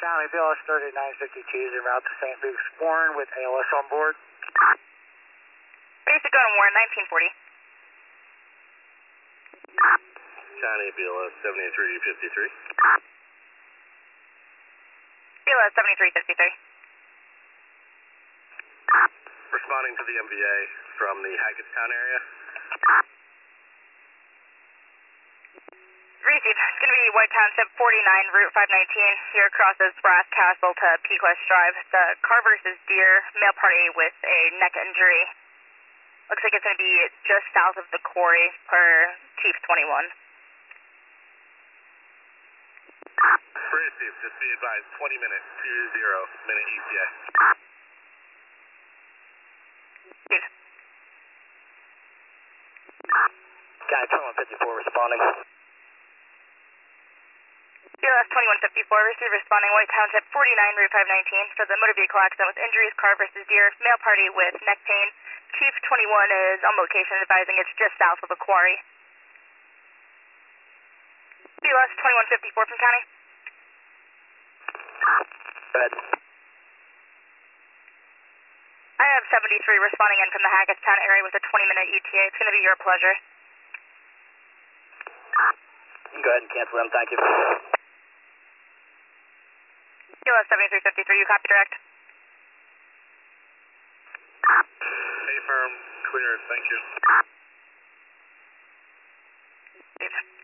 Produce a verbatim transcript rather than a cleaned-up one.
County, B L S thirty-nine fifty-two is en route to Saint Luke's Warren with A L S on board. Basic on Warren, nineteen forty. County, B L S seventy-three fifty-three. B L S seventy-three fifty-three. Responding to the M V A from the Hackettstown area. Receive. It's going to be White Township forty-nine, Route five nineteen. Here crosses Brass Castle to Pequest Drive. The car versus deer, male party with a neck injury. Looks like it's going to be just south of the quarry per Chief twenty-one. Receive. Just be advised, twenty minutes, two zero minute E T A. Steve. County twenty-one fifty-four responding. B L S twenty-one fifty-four, receive responding White Township forty-nine, Route five nineteen for the motor vehicle accident with injuries, car versus deer, male party with neck pain. Chief twenty-one is on location advising it's just south of the quarry. B L S twenty-one fifty-four from County. Go ahead. I have seventy-three responding in from the Hackettstown area with a twenty minute E T A. It's going to be your pleasure. You can go ahead and cancel them, thank you. B L S seventy-three fifty-three, you copy direct? A firm, cleared, thank you. Steve.